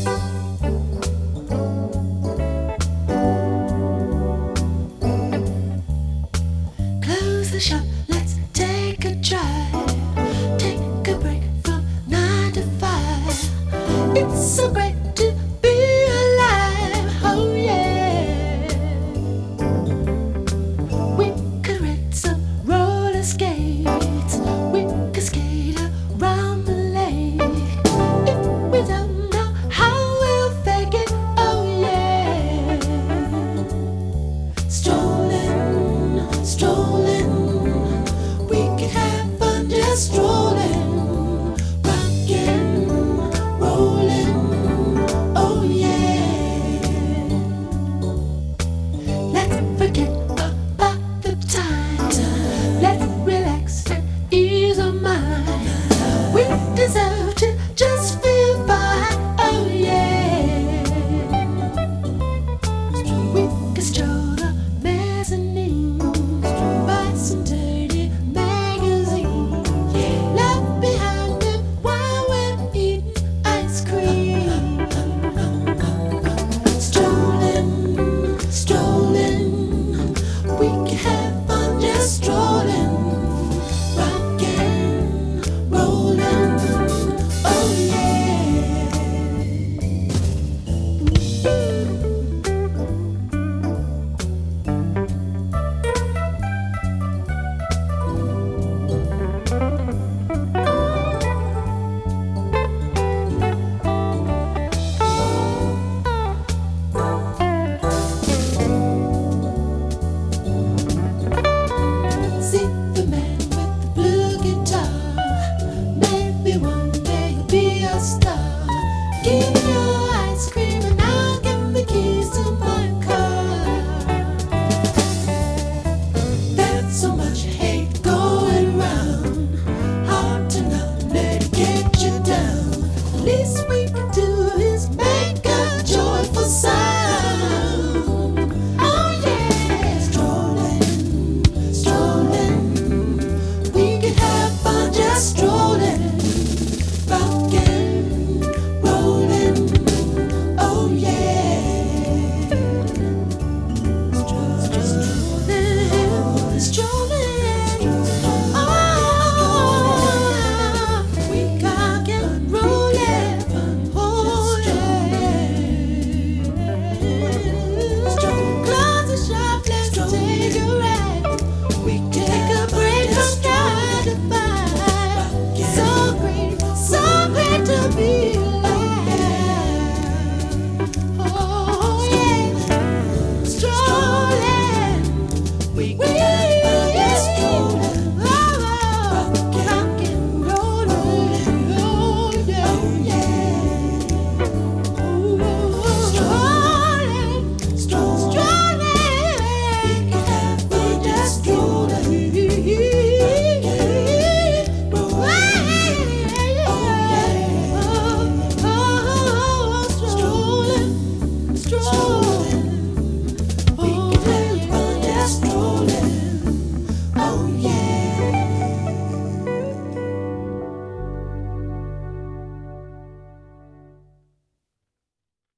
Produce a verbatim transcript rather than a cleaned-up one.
Close the shop, let's take a drive. Take a break from nine to five. It's so great to be alive, oh yeah. We could rent some roller skates. We could skate around the lake. If we don't know how we'll fake it, oh yeah. Strolling, strolling, we could have fun just strolling, rocking, rolling, oh yeah. Let's forget about the time. Let's relax and ease our mind. We deserve to just feel fine, oh yeah. We could stroll the mezzanine, buy some dirty magazines, left behind them while we're eating ice cream. Strolling, strolling, we can have fun just strolling, rocking, rolling, oh yeah. See the man with the blue guitar. Maybe one day he'll be a star. Keep